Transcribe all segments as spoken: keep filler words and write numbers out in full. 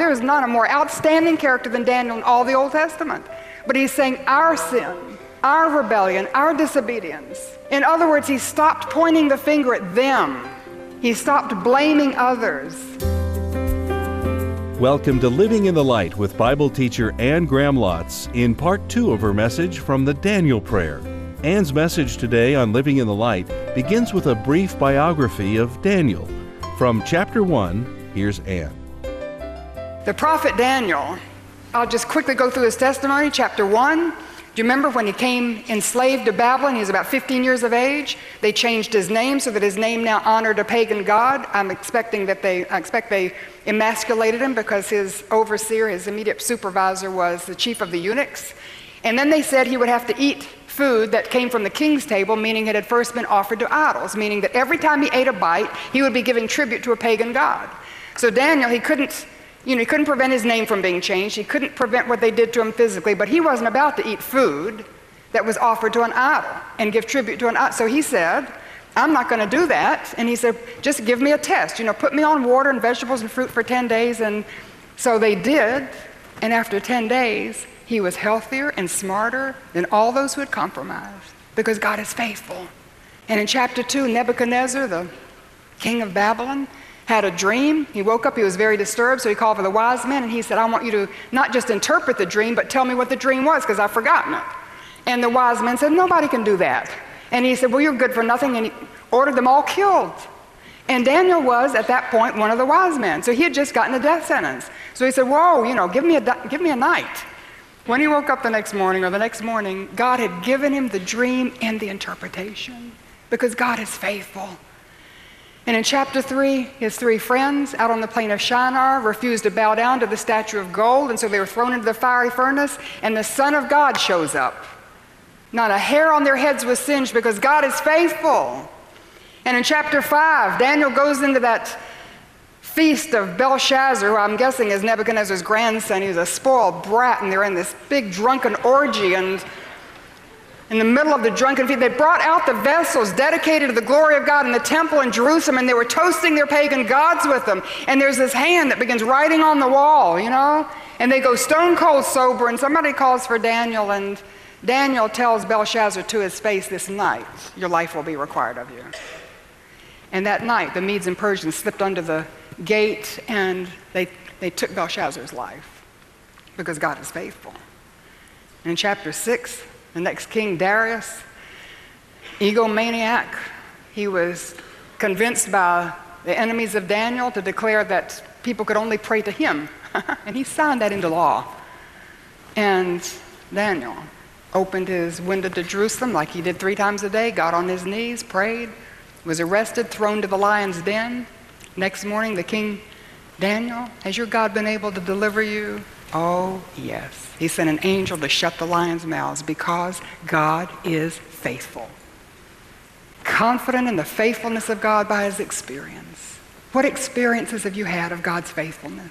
there is not a more outstanding character than Daniel in all the Old Testament. But he's saying our sin, our rebellion, our disobedience. In other words, he stopped pointing the finger at them. He stopped blaming others. Welcome to Living in the Light with Bible teacher Anne Graham Lotz in part two of her message from the Daniel Prayer. Anne's message today on Living in the Light begins with a brief biography of Daniel. From chapter one, here's Anne. The prophet Daniel, I'll just quickly go through his testimony. Chapter one, do you remember when he came enslaved to Babylon? He was about fifteen years of age. They changed his name so that his name now honored a pagan god. I'm expecting that they, I expect they emasculated him because his overseer, his immediate supervisor, was the chief of the eunuchs. And then they said he would have to eat food that came from the king's table, meaning it had first been offered to idols, meaning that every time he ate a bite, he would be giving tribute to a pagan god. So Daniel, he couldn't, you know, he couldn't prevent his name from being changed. He couldn't prevent what they did to him physically, but he wasn't about to eat food that was offered to an idol and give tribute to an idol. So he said, I'm not going to do that. And he said, just give me a test. You know, put me on water and vegetables and fruit for ten days. And so they did. And after ten days, he was healthier and smarter than all those who had compromised because God is faithful. And in chapter two, Nebuchadnezzar, the king of Babylon, had a dream. He woke up, he was very disturbed, so he called for the wise men and he said, I want you to not just interpret the dream, but tell me what the dream was because I've forgotten it. And the wise men said, nobody can do that. And he said, well, you're good for nothing, and he ordered them all killed. And Daniel was, at that point, one of the wise men. So he had just gotten a death sentence. So he said, whoa, you know, give me a, give me a night. When he woke up the next morning, or the next morning, God had given him the dream and the interpretation because God is faithful. And in chapter three, his three friends out on the plain of Shinar refused to bow down to the statue of gold, and so they were thrown into the fiery furnace, and the Son of God shows up. Not a hair on their heads was singed because God is faithful. And in chapter five, Daniel goes into that feast of Belshazzar, who I'm guessing is Nebuchadnezzar's grandson. He was a spoiled brat, and they're in this big drunken orgy, and in the middle of the drunken feast, they brought out the vessels dedicated to the glory of God in the temple in Jerusalem, and they were toasting their pagan gods with them. And there's this hand that begins writing on the wall, you know? And they go stone cold sober, and somebody calls for Daniel, and Daniel tells Belshazzar to his face, this night, your life will be required of you. And that night, the Medes and Persians slipped under the gate, and they, they took Belshazzar's life because God is faithful. And in chapter six, the next king, Darius, egomaniac, he was convinced by the enemies of Daniel to declare that people could only pray to him. And he signed that into law. And Daniel opened his window to Jerusalem like he did three times a day, got on his knees, prayed, was arrested, thrown to the lion's den. Next morning, the king, Daniel, has your God been able to deliver you? Oh, yes. He sent an angel to shut the lions' mouths because God is faithful. Confident in the faithfulness of God by his experience. What experiences have you had of God's faithfulness?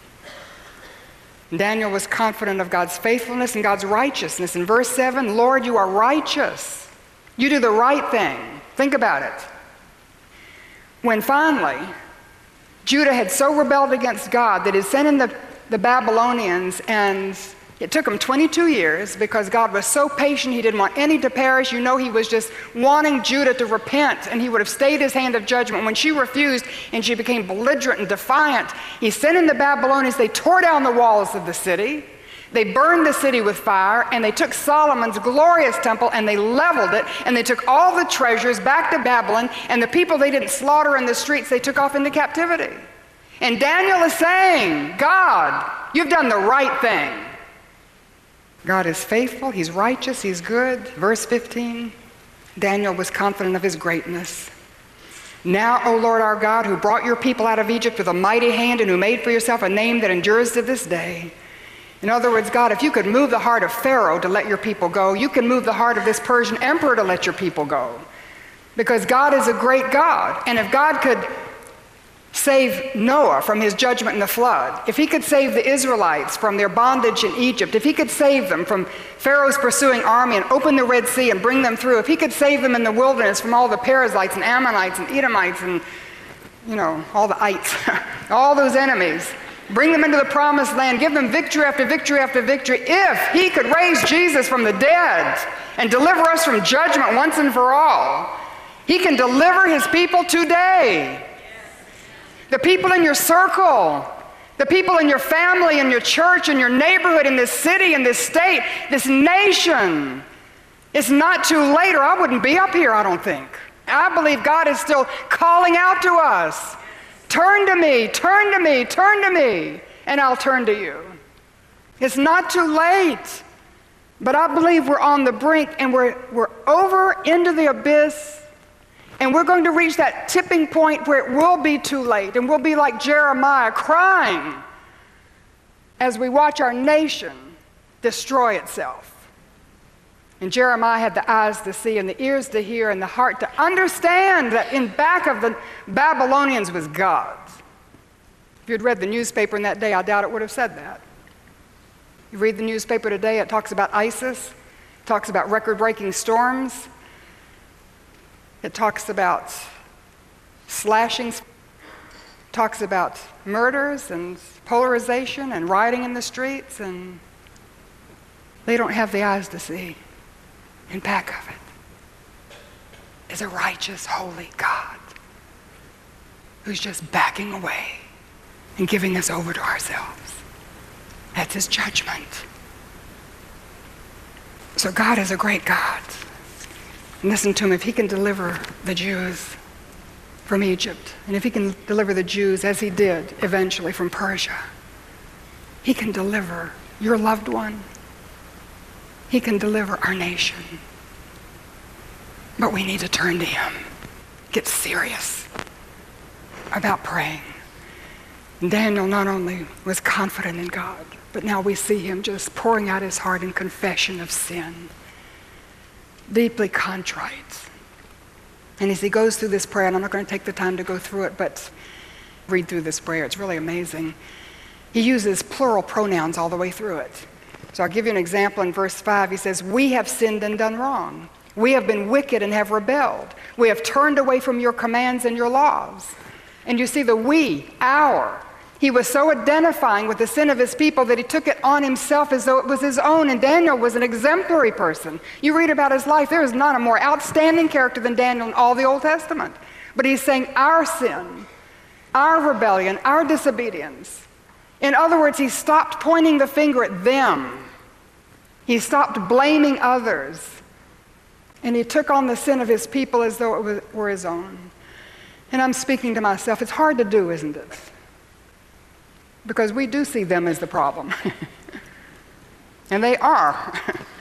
Daniel was confident of God's faithfulness and God's righteousness. In verse seven, Lord, you are righteous. You do the right thing. Think about it. When finally Judah had so rebelled against God that he sent in the, the Babylonians, and it took him twenty-two years because God was so patient, he didn't want any to perish. You know, he was just wanting Judah to repent, and he would have stayed his hand of judgment. When she refused and she became belligerent and defiant, he sent in the Babylonians. They tore down the walls of the city. They burned the city with fire, and they took Solomon's glorious temple and they leveled it, and they took all the treasures back to Babylon, and the people they didn't slaughter in the streets, they took off into captivity. And Daniel is saying, God, you've done the right thing. God is faithful, he's righteous, he's good. Verse fifteen, Daniel was confident of his greatness. Now, O Lord our God, who brought your people out of Egypt with a mighty hand and who made for yourself a name that endures to this day. In other words, God, if you could move the heart of Pharaoh to let your people go, you can move the heart of this Persian emperor to let your people go. Because God is a great God. And if God could save Noah from his judgment in the flood, if he could save the Israelites from their bondage in Egypt, if he could save them from Pharaoh's pursuing army and open the Red Sea and bring them through, if he could save them in the wilderness from all the Perizzites and Ammonites and Edomites and, you know, all the ites, all those enemies, bring them into the promised land, give them victory after victory after victory. If he could raise Jesus from the dead and deliver us from judgment once and for all, he can deliver his people today. The people in your circle, the people in your family, in your church, in your neighborhood, in this city, in this state, this nation. It's not too late, or I wouldn't be up here, I don't think. I believe God is still calling out to us. Turn to me, turn to me, turn to me, and I'll turn to you. It's not too late, but I believe we're on the brink, and we're, we're over into the abyss, and we're going to reach that tipping point where it will be too late, and we'll be like Jeremiah crying as we watch our nation destroy itself. And Jeremiah had the eyes to see and the ears to hear and the heart to understand that in back of the Babylonians was God. If you'd read the newspaper in that day, I doubt it would have said that. You read the newspaper today, it talks about ISIS, it talks about record-breaking storms, it talks about slashings, it talks about murders and polarization and rioting in the streets, and they don't have the eyes to see. In back of it is a righteous, holy God who's just backing away and giving us over to ourselves. That's his judgment. So God is a great God. And listen to him, if he can deliver the Jews from Egypt, and if he can deliver the Jews, as he did eventually from Persia, he can deliver your loved one. He can deliver our nation. But we need to turn to him. Get serious about praying. And Daniel not only was confident in God, but now we see him just pouring out his heart in confession of sin. Deeply contrite. And as he goes through this prayer, and I'm not going to take the time to go through it, but read through this prayer. It's really amazing. He uses plural pronouns all the way through it. So I'll give you an example in verse five. He says, we have sinned and done wrong. We have been wicked and have rebelled. We have turned away from your commands and your laws. And you see the we, our. He was so identifying with the sin of his people that he took it on himself as though it was his own. And Daniel was an exemplary person. You read about his life, there is not a more outstanding character than Daniel in all the Old Testament. But he's saying our sin, our rebellion, our disobedience. In other words, he stopped pointing the finger at them. He stopped blaming others. And he took on the sin of his people as though it was, were his own. And I'm speaking to myself. It's hard to do, isn't it? Because we do see them as the problem. And they are.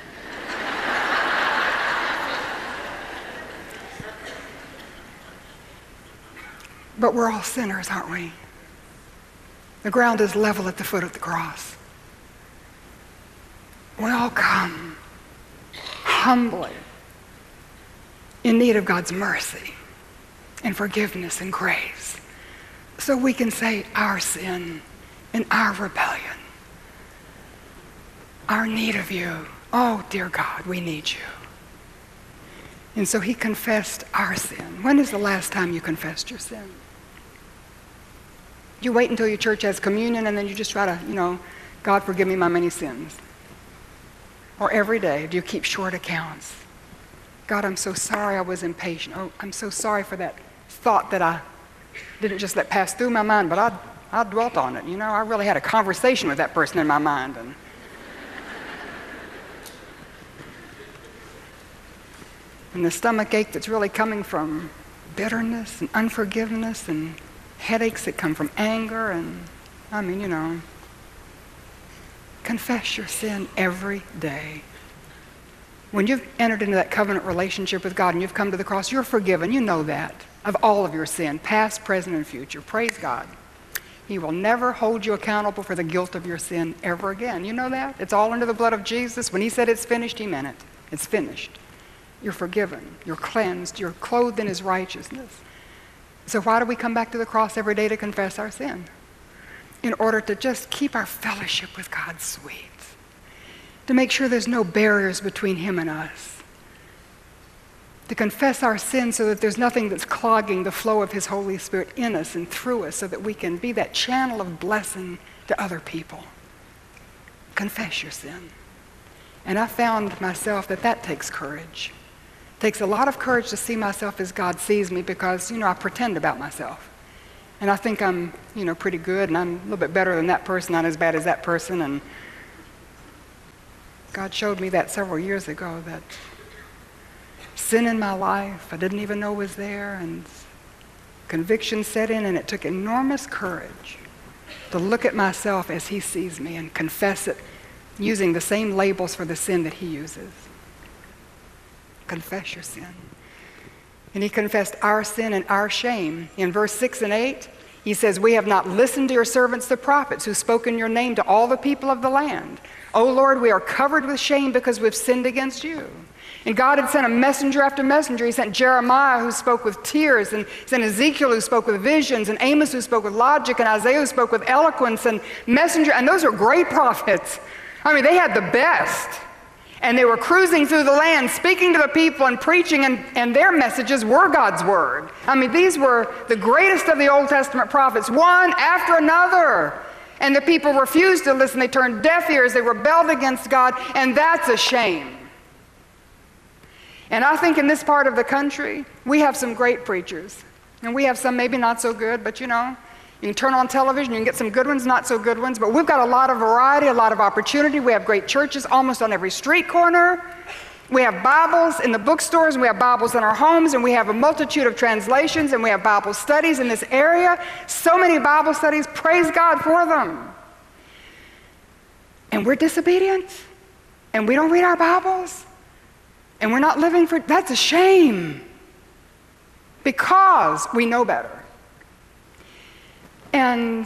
But we're all sinners, aren't we? The ground is level at the foot of the cross. We all come humbly in need of God's mercy and forgiveness and grace, so we can say our sin and our rebellion, our need of you. Oh, dear God, we need you. And so he confessed our sin. When is the last time you confessed your sin? You wait until your church has communion and then you just try to, you know, God forgive me my many sins. Or every day, do you keep short accounts? God, I'm so sorry I was impatient. Oh, I'm so sorry for that thought that I didn't just let pass through my mind, but I, I dwelt on it. You know, I really had a conversation with that person in my mind. And and the stomach ache that's really coming from bitterness and unforgiveness and headaches that come from anger, and I mean, you know, confess your sin every day. When you've entered into that covenant relationship with God and you've come to the cross, you're forgiven. You know that, of all of your sin, past, present, and future. Praise God. He will never hold you accountable for the guilt of your sin ever again. You know that? It's all under the blood of Jesus. When he said it's finished, he meant it. It's finished. You're forgiven. You're cleansed. You're clothed in his righteousness. So why do we come back to the cross every day to confess our sin? In order to just keep our fellowship with God sweet. To make sure there's no barriers between him and us. to confess our sins so that there's nothing that's clogging the flow of his Holy Spirit in us and through us so that we can be that channel of blessing to other people. Confess your sin. And I found myself that that takes courage. It takes a lot of courage to see myself as God sees me because, you know, I pretend about myself. And I think I'm, you know, pretty good and I'm a little bit better than that person, not as bad as that person. And God showed me that several years ago, that sin in my life I didn't even know was there, and conviction set in, and it took enormous courage to look at myself as he sees me and confess it using the same labels for the sin that he uses. Confess your sin. And he confessed our sin and our shame. In verse six and eight, he says, we have not listened to your servants the prophets who spoke in your name to all the people of the land. O Lord, we are covered with shame because we've sinned against you. And God had sent a messenger after messenger. He sent Jeremiah, who spoke with tears, and sent Ezekiel, who spoke with visions, and Amos, who spoke with logic, and Isaiah, who spoke with eloquence, and messenger. And those are great prophets. I mean, they had the best. And they were cruising through the land, speaking to the people and preaching, and, and their messages were God's word. I mean, these were the greatest of the Old Testament prophets, one after another. And the people refused to listen. They turned deaf ears. They rebelled against God, and that's a shame. And I think in this part of the country, we have some great preachers. And we have some maybe not so good, but you know, you can turn on television, you can get some good ones, not so good ones, but we've got a lot of variety, a lot of opportunity. We have great churches almost on every street corner. We have Bibles in the bookstores, and we have Bibles in our homes, and we have a multitude of translations, and we have Bible studies in this area. So many Bible studies, praise God for them. And we're disobedient, and we don't read our Bibles, and we're not living for, that's a shame, because we know better. And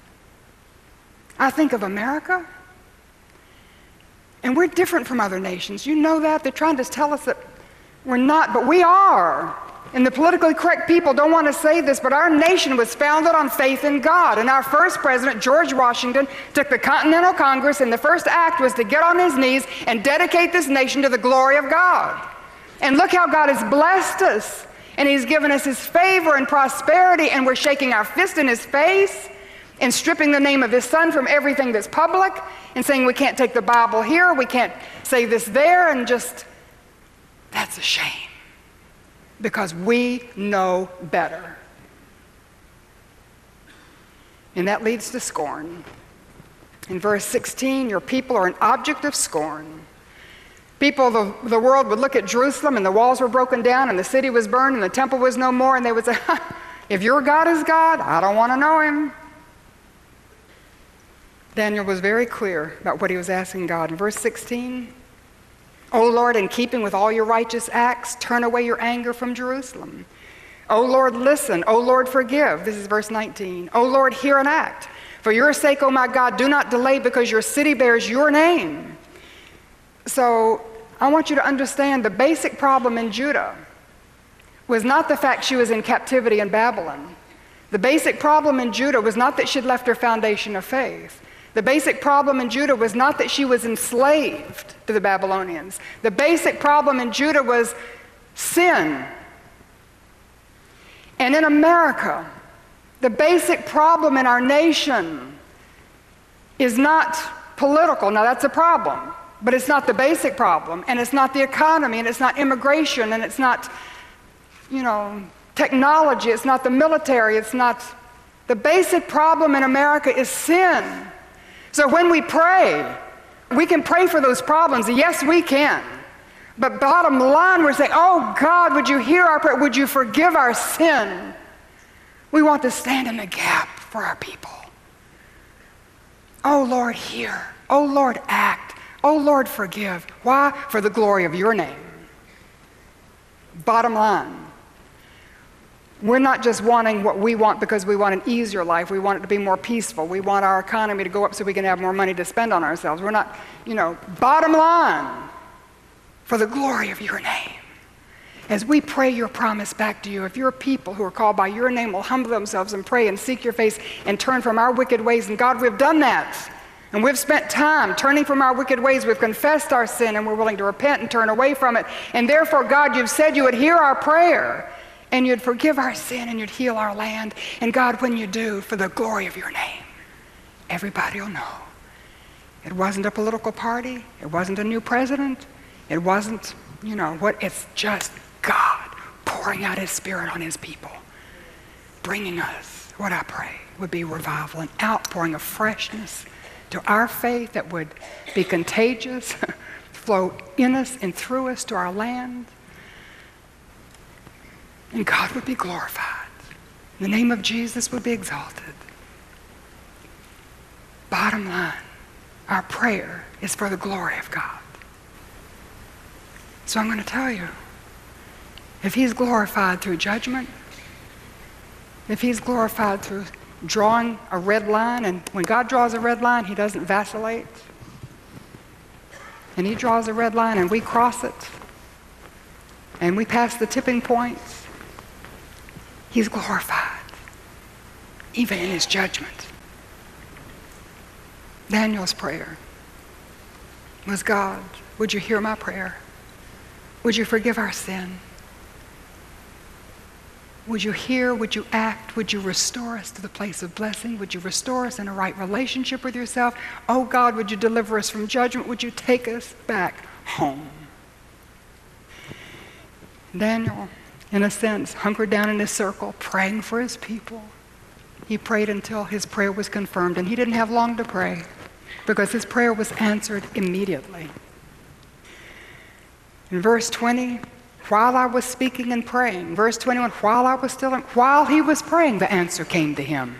I think of America, and we're different from other nations. You know that. They're trying to tell us that we're not, but we are. And the politically correct people don't want to say this, but our nation was founded on faith in God. And our first president, George Washington, took the Continental Congress, and the first act was to get on his knees and dedicate this nation to the glory of God. And look how God has blessed us. And he's given us his favor and prosperity, and we're shaking our fist in his face and stripping the name of his son from everything that's public and saying we can't take the Bible here, we can't say this there, and just, that's a shame. Because we know better. And that leads to scorn. In verse sixteen, your people are an object of scorn. People of the, the world would look at Jerusalem, and the walls were broken down, and the city was burned, and the temple was no more, and they would say, if your God is God, I don't want to know him. Daniel was very clear about what he was asking God. In verse sixteen, O Lord, in keeping with all your righteous acts, turn away your anger from Jerusalem. O Lord, listen. O Lord, forgive. This is verse nineteen. O Lord, hear and act. For your sake, O my God, do not delay, because your city bears your name. So I want you to understand the basic problem in Judah was not the fact she was in captivity in Babylon. The basic problem in Judah was not that she'd left her foundation of faith. The basic problem in Judah was not that she was enslaved to the Babylonians. The basic problem in Judah was sin. And in America, the basic problem in our nation is not political. Now that's a problem. But it's not the basic problem, and it's not the economy, and it's not immigration, and it's not, you know, technology, it's not the military, it's not, the basic problem in America is sin. So when we pray, we can pray for those problems, yes we can. But bottom line, we're saying, oh God, would you hear our prayer, would you forgive our sin? We want to stand in the gap for our people. Oh Lord, hear. Oh Lord, act. Oh Lord, forgive. Why? For the glory of your name. Bottom line, we're not just wanting what we want because we want an easier life. We want it to be more peaceful. We want our economy to go up so we can have more money to spend on ourselves. We're not, you know, bottom line, for the glory of your name. As we pray your promise back to you, if your people who are called by your name will humble themselves and pray and seek your face and turn from our wicked ways, and God, we've done that. And we've spent time turning from our wicked ways. We've confessed our sin and we're willing to repent and turn away from it. And therefore, God, you've said you would hear our prayer and you'd forgive our sin and you'd heal our land. And God, when you do, for the glory of your name, everybody will know. It wasn't a political party. It wasn't a new president. It wasn't, you know, what, it's just God pouring out his Spirit on his people, bringing us, what I pray, would be revival, an outpouring of freshness to our faith that would be contagious, flow in us and through us to our land. And God would be glorified. The name of Jesus would be exalted. Bottom line, our prayer is for the glory of God. So I'm going to tell you, if he's glorified through judgment, if he's glorified through drawing a red line, and when God draws a red line, he doesn't vacillate. And he draws a red line and we cross it, and we pass the tipping points, he's glorified, even in his judgment. Daniel's prayer was, God, would you hear my prayer? Would you forgive our sin? Would you hear? Would you act? Would you restore us to the place of blessing? Would you restore us in a right relationship with yourself? Oh God, would you deliver us from judgment? Would you take us back home? Daniel, in a sense, hunkered down in his circle, praying for his people. He prayed until his prayer was confirmed, and he didn't have long to pray because his prayer was answered immediately. In verse twenty, while I was speaking and praying, verse twenty-one, while I was still, while he was praying, the answer came to him.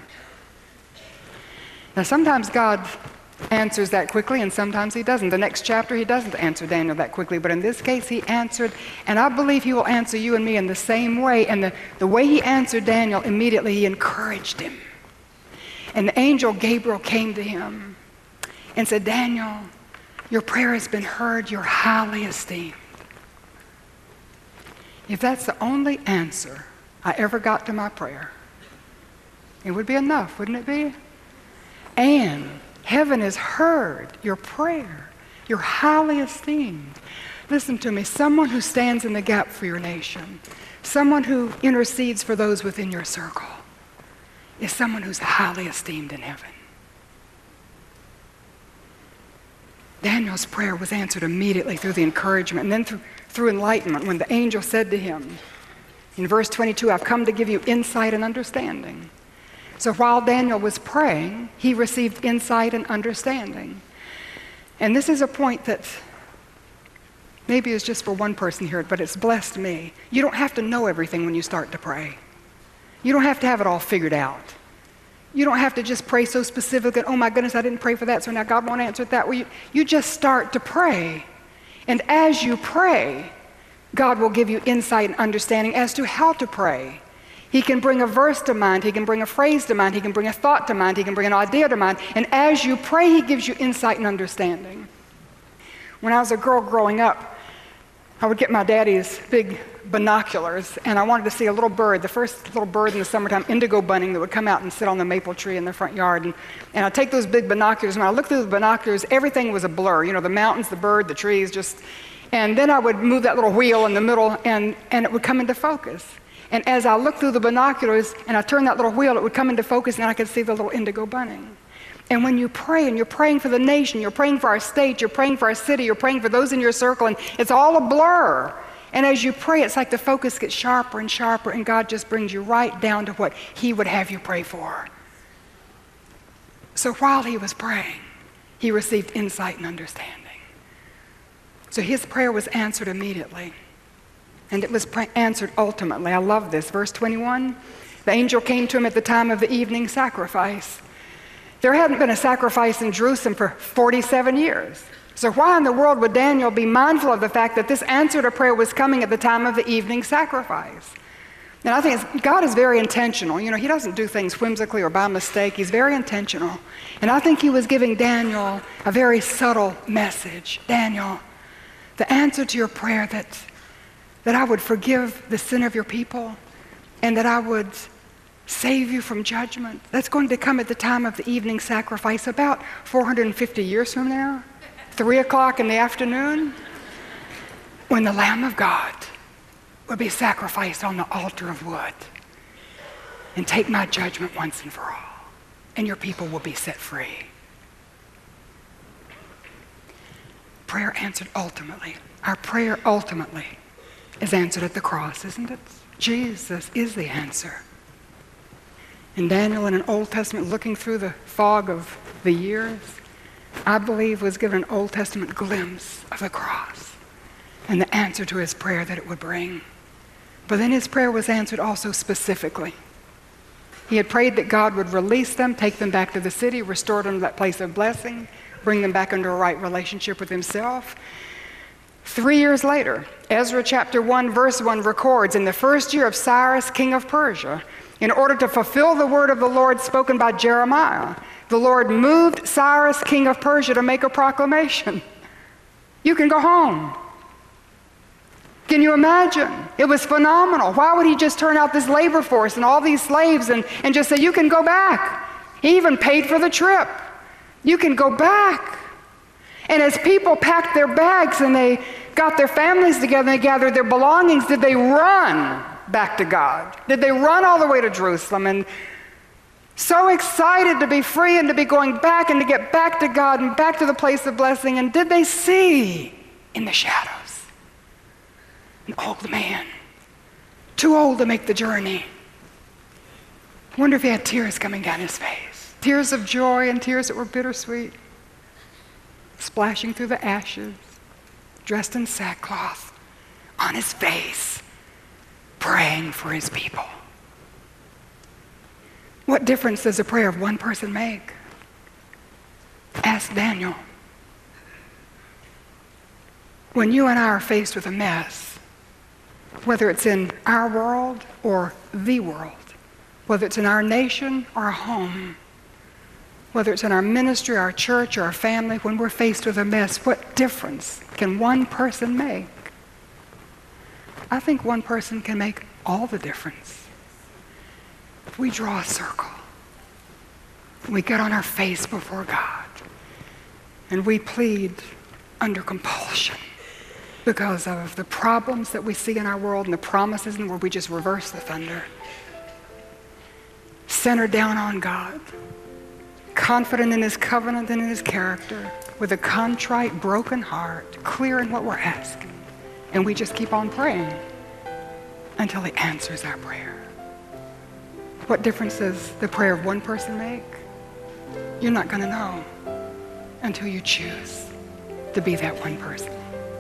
Now sometimes God answers that quickly and sometimes he doesn't. The next chapter he doesn't answer Daniel that quickly, but in this case he answered, and I believe he will answer you and me in the same way. And the, the way he answered Daniel, immediately he encouraged him. And the angel Gabriel came to him and said, Daniel, your prayer has been heard, you're highly esteemed. If that's the only answer I ever got to my prayer, it would be enough, wouldn't it be? And heaven has heard your prayer. You're highly esteemed. Listen to me, someone who stands in the gap for your nation, someone who intercedes for those within your circle, is someone who's highly esteemed in heaven. Daniel's prayer was answered immediately through the encouragement and then through, through enlightenment when the angel said to him, in verse twenty-two, I've come to give you insight and understanding. So while Daniel was praying, he received insight and understanding. And this is a point that maybe is just for one person here, but it's blessed me. You don't have to know everything when you start to pray. You don't have to have it all figured out. You don't have to just pray so specific and, oh my goodness, I didn't pray for that, so now God won't answer it that way. You, you just start to pray. And as you pray, God will give you insight and understanding as to how to pray. He can bring a verse to mind. He can bring a phrase to mind. He can bring a thought to mind. He can bring an idea to mind. And as you pray, he gives you insight and understanding. When I was a girl growing up, I would get my daddy's big binoculars, and I wanted to see a little bird, the first little bird in the summertime, indigo bunting, that would come out and sit on the maple tree in the front yard. And, and I'd take those big binoculars, and when I looked through the binoculars, everything was a blur. You know, the mountains, the bird, the trees, just... And then I would move that little wheel in the middle, and, and it would come into focus. And as I looked through the binoculars, and I turned that little wheel, it would come into focus, and I could see the little indigo bunting. And when you pray, and you're praying for the nation, you're praying for our state, you're praying for our city, you're praying for those in your circle, and it's all a blur. And as you pray, it's like the focus gets sharper and sharper, and God just brings you right down to what he would have you pray for. So while he was praying, he received insight and understanding. So his prayer was answered immediately, and it was pra- answered ultimately. I love this. Verse twenty-one, the angel came to him at the time of the evening sacrifice. There hadn't been a sacrifice in Jerusalem for forty-seven years. So why in the world would Daniel be mindful of the fact that this answer to prayer was coming at the time of the evening sacrifice? And I think it's, God is very intentional. You know, he doesn't do things whimsically or by mistake. He's very intentional. And I think he was giving Daniel a very subtle message. Daniel, the answer to your prayer that, that I would forgive the sin of your people and that I would save you from judgment. That's going to come at the time of the evening sacrifice, about four hundred fifty years from now, three o'clock in the afternoon, when the Lamb of God will be sacrificed on the altar of wood and take my judgment once and for all, and your people will be set free. Prayer answered ultimately. Our prayer ultimately is answered at the cross, isn't it? Jesus is the answer. And Daniel, in an Old Testament, looking through the fog of the years, I believe was given an Old Testament glimpse of the cross and the answer to his prayer that it would bring. But then his prayer was answered also specifically. He had prayed that God would release them, take them back to the city, restore them to that place of blessing, bring them back into a right relationship with himself. Three years later, Ezra chapter one, verse one records, in the first year of Cyrus, king of Persia, in order to fulfill the word of the Lord spoken by Jeremiah, the Lord moved Cyrus, king of Persia, to make a proclamation. You can go home. Can you imagine? It was phenomenal. Why would he just turn out this labor force and all these slaves and, and just say, you can go back? He even paid for the trip. You can go back. And as people packed their bags and they got their families together and they gathered their belongings, did they run back to God? Did they run all the way to Jerusalem and so excited to be free and to be going back and to get back to God and back to the place of blessing? And did they see in the shadows an old man, too old to make the journey? I wonder if he had tears coming down his face, tears of joy and tears that were bittersweet, splashing through the ashes, dressed in sackcloth, on his face, praying for his people. What difference does a prayer of one person make? Ask Daniel. When you and I are faced with a mess, whether it's in our world or the world, whether it's in our nation or our home, whether it's in our ministry, our church, or our family, when we're faced with a mess, what difference can one person make? I think one person can make all the difference. If we draw a circle, we get on our face before God, and we plead under compulsion because of the problems that we see in our world and the promises, and where we just reverse the thunder. Centered down on God, confident in his covenant and in his character, with a contrite, broken heart, clear in what we're asking. And we just keep on praying until he answers our prayer. What difference does the prayer of one person make? You're not going to know until you choose to be that one person.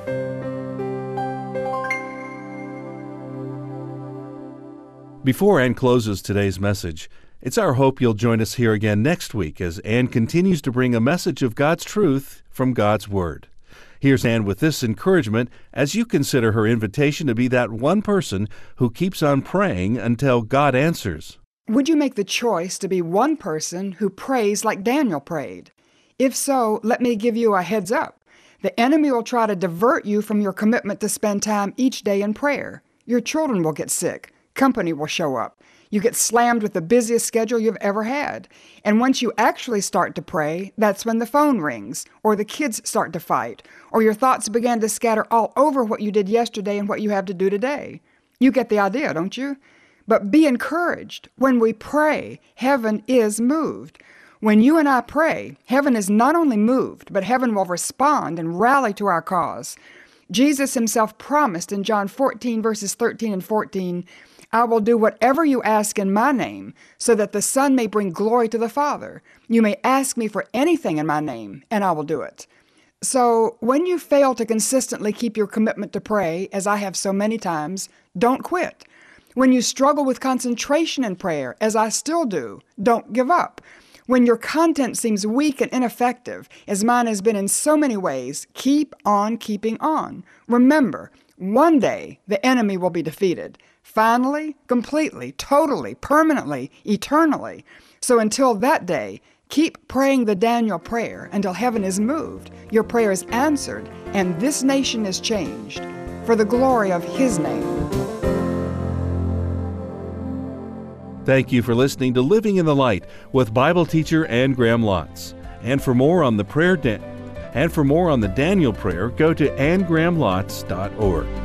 Before Ann closes today's message, it's our hope you'll join us here again next week as Ann continues to bring a message of God's truth from God's Word. Here's Ann with this encouragement as you consider her invitation to be that one person who keeps on praying until God answers. Would you make the choice to be one person who prays like Daniel prayed? If so, let me give you a heads up. The enemy will try to divert you from your commitment to spend time each day in prayer. Your children will get sick. Company will show up. You get slammed with the busiest schedule you've ever had. And once you actually start to pray, that's when the phone rings, or the kids start to fight, or your thoughts begin to scatter all over what you did yesterday and what you have to do today. You get the idea, don't you? But be encouraged. When we pray, heaven is moved. When you and I pray, heaven is not only moved, but heaven will respond and rally to our cause. Jesus himself promised in John fourteen, verses thirteen and fourteen, I will do whatever you ask in my name, so that the Son may bring glory to the Father. You may ask me for anything in my name, and I will do it. So when you fail to consistently keep your commitment to pray, as I have so many times, don't quit. When you struggle with concentration in prayer, as I still do, don't give up. When your content seems weak and ineffective, as mine has been in so many ways, keep on keeping on. Remember, one day the enemy will be defeated. Finally, completely, totally, permanently, eternally. So until that day, keep praying the Daniel prayer until heaven is moved, your prayer is answered, and this nation is changed for the glory of his name. Thank you for listening to Living in the Light with Bible teacher Anne Graham Lotz. And for more on the prayer da- and for more on the Daniel prayer, go to anne graham lotz dot org.